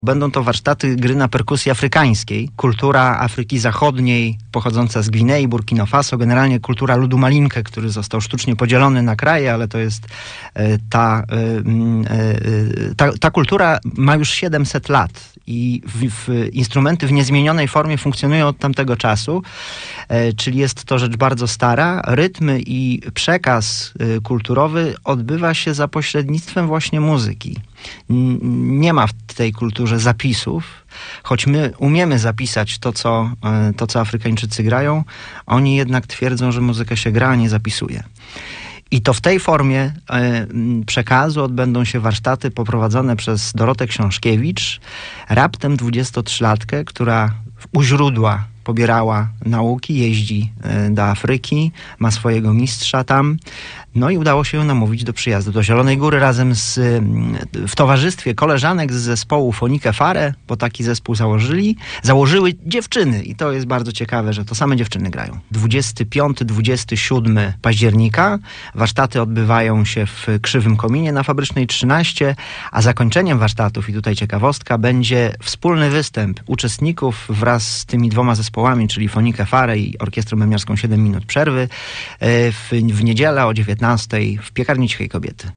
Będą to warsztaty gry na perkusji afrykańskiej. Kultura Afryki Zachodniej, pochodząca z Gwinei, Burkina Faso, generalnie kultura ludu Malinke, który został sztucznie podzielony na kraje, ale to jest ta kultura ma już 700 lat i instrumenty w niezmienionej formie funkcjonują od tamtego czasu, czyli jest to rzecz bardzo stara. Rytmy i przekaz kulturowy odbywa się za pośrednictwem właśnie muzyki. Nie ma w tej kulturze zapisów, choć my umiemy zapisać to, co Afrykańczycy grają, oni jednak twierdzą, że muzykę się gra, a nie zapisuje. I to w tej formie przekazu odbędą się warsztaty poprowadzone przez Dorotę Książkiewicz, raptem 23-latkę, która u źródła pobierała nauki, jeździ do Afryki, ma swojego mistrza tam. No i udało się ją namówić do przyjazdu do Zielonej Góry razem w towarzystwie koleżanek z zespołu Fonikę Fare, bo taki zespół założyły dziewczyny i to jest bardzo ciekawe, że to same dziewczyny grają. 25-27 października warsztaty odbywają się w Krzywym Kominie na Fabrycznej 13, a zakończeniem warsztatów, i tutaj ciekawostka, będzie wspólny występ uczestników wraz z tymi dwoma zespołami, czyli Fonikę Fare i Orkiestrą Bębniarską 7 minut przerwy w niedzielę o 19:00 w Piekarni Cichej Kobiety.